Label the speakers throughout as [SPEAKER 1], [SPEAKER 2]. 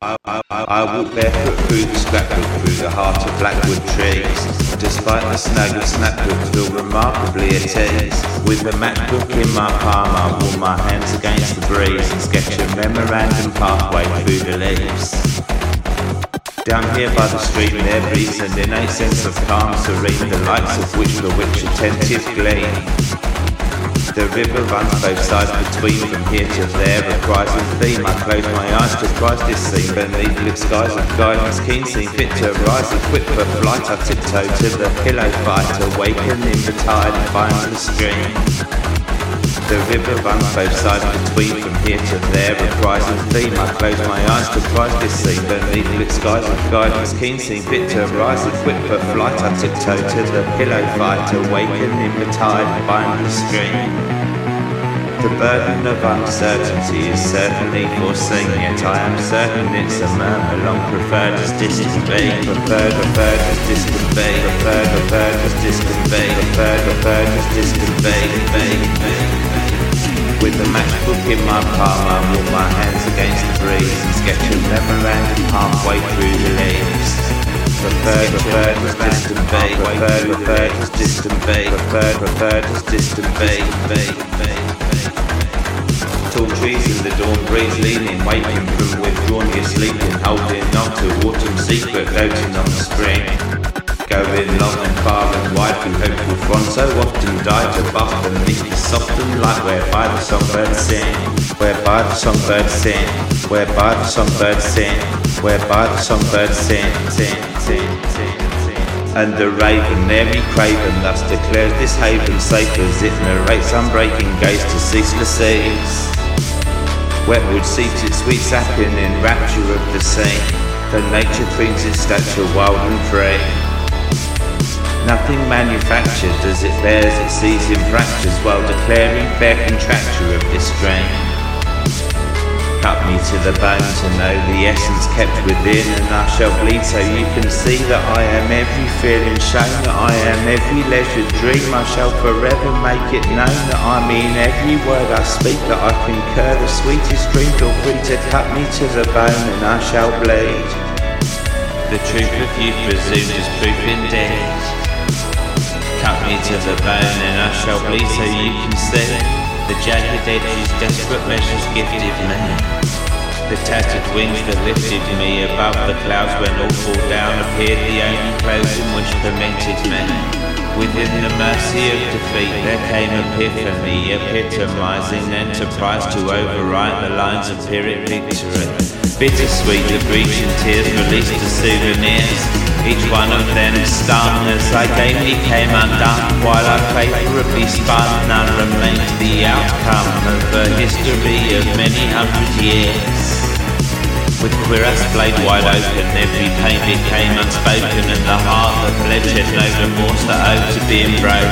[SPEAKER 1] I walk barefoot through the scrapbook, through the heart of blackwood trees. Despite the snag of snapbooks, feel remarkably at ease. With a MacBook in my palm, I warm my hands against the breeze and sketch a memorandum pathway through the leaves. Down here by the stream there breathes an innate sense of calm, serene, the lights of which bewitch attentive gleam. The river runs both sides between, from here to there, reprising theme. I close my eyes to Christ this scene, beneath lit skies of guidance keen, seem fit to rise, equipped for flight. I tiptoe to the pillow fight, awakening the tide and find the stream. The river runs both sides between, from here to there, reprising theme. I close my eyes to Christ this scene, beneath lit skies of guidance keen, seem fit to rise, equipped for flight. I tiptoe to the pillow fight, awakening the tide and find the stream. The burden of uncertainty is certainly foreseen, yet I am certain it's a murmur long preferred as distant be. Preferred as distant be. Preferred as distant be. Preferred as distant be. With the MacBook in my palm, I warm my hands against the breeze and sketch a memorandum halfway through the leaves. Preferred as distant be. Preferred as distant be. Preferred as distant be. Tall trees in the dawn breeze, leaning, waking from withdrawn, you're sleeping, holding on to autumn secret, floating on the spring. Going long and far and wide through hopeful fronts, so often dive above beneath the softened light, whereby the songbirds sing, whereby the songbirds sing, whereby the songbirds sing, whereby the songbirds sing, sing, sing, sing. And the raven, airy craven, thus declares this haven safe as it narrates unbreaking gaze to ceaseless seas. Wetwood seats its sweet sapping in rapture of the sea, for nature preens its stature wild and free. Nothing manufactured as it bears its seas in fractures, while declaring fair contracture of this strain. Cut me to the bone to know the essence kept within, and I shall bleed so you can see that I am every feeling shown, that I am every leisured dream. I shall forever make it known that I mean every word I speak, that I concur the sweetest dream. Feel free to cut me to the bone and I shall bleed. The truth of you presumed is proof indeed. Cut me to the bone and I shall bleed so you can see the jagged edges desperate measures gifted me. The tattered wings that lifted me above the clouds when all fall down appeared the only clothing which permitted me. Within the mercy of defeat there came epiphany, epitomizing enterprise to overwrite the lines of Pyrrhic victory. Bittersweet the breaching tears released the souvenirs, each one of them stung as I gamely came undone, while I favourably spun. None remained the outcome of a history of many hundred years. With cuirass blade wide open, every pain became unspoken, and the heart that pledged had no remorse that owed to being broke.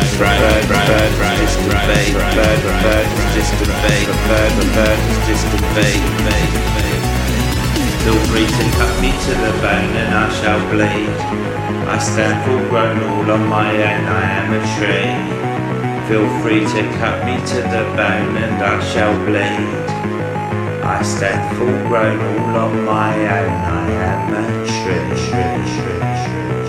[SPEAKER 1] Feel free to cut me to the bone and I shall bleed. I stand full grown all on my own, I am a tree. Feel free to cut me to the bone and I shall bleed. I stand full grown all on my own, I am a tree.